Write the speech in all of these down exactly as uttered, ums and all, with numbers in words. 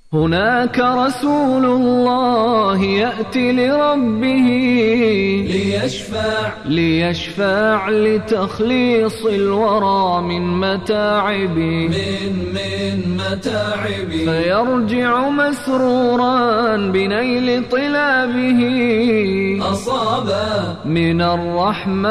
هناك رسول الله يأتي لربه ليشفع ليشفع لتخليص الورى من متاعب من من متاعب فيرجع مسرورا بنيل طلابه أصاب من الرحمن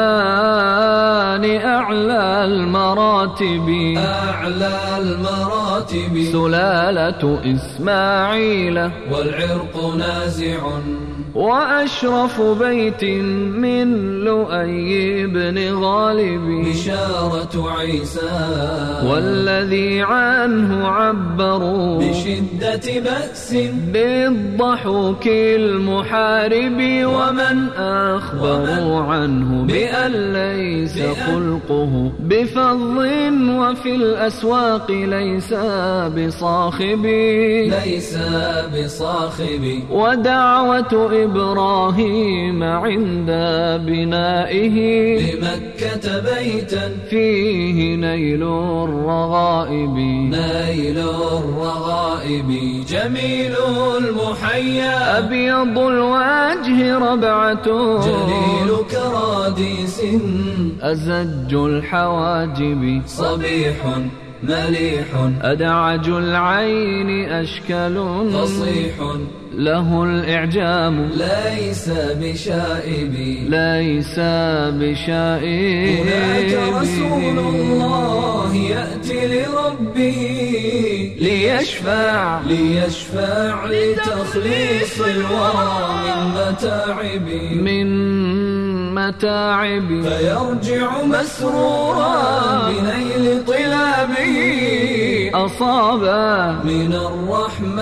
أعلى المراتب أعلى المراتب سلالة إسماعيل والعرق نازع وأشرف بيت من لؤي بن غالب بشارة عيسى والذي عنه عبروا بشدة بأس بالضحوك المحارب ومن أخبروا عنه بأن ليس خلقه بفظ وفي الأسواق ليس بصاخب ليس بصاخب ودعوة إبراهيم عند بنائه بمكة بيتا فيه نيل الرغائب نيل الرغائب جميل المحيا أبيض الوجه ربعة جليل كراديس أزج الحواجب صبيح مليح أدعج العين أشكل فصيح له الإعجام ليس بشائب ليس بشائب هناك رسول الله يأتي لربه ليشفع ليشفع لتخليص الورى من متاعب من متاعب فيرجع مسرورا بنيل طلابه أصاب من الرحمن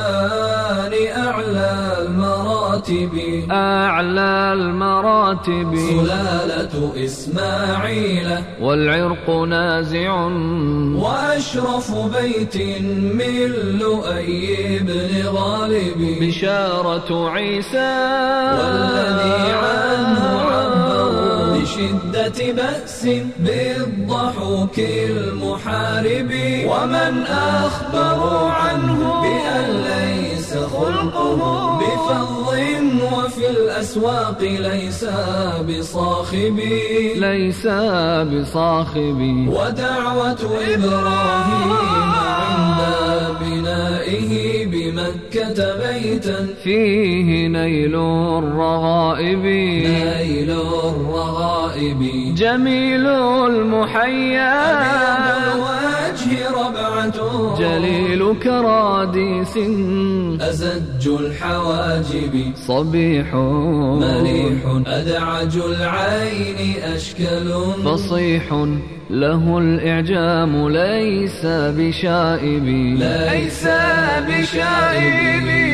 أعلى المراتب أعلى المراتب سلالة إسماعيل والعرق نازع وأشرف بيت من لؤي بن غالب بشارة عيسى والذي عنه عبروا بشدة بأس بالضحوك المحارب ومن أخبروا عنه بأن ليس خلقه بفظ وفي الأسواق ليس بصاخب ليس بصاخب ودعوة إبراهيم عند بنائه بمكة بيتا فيه نيل الرغائب نيل الرغائب جميل المحيا أبيض الوجه ربعة جليل كراديس أزج الحواجب صبيح مليح أدعج العين أشكل فصيح له الإعجام ليس بشائب ليس بشائب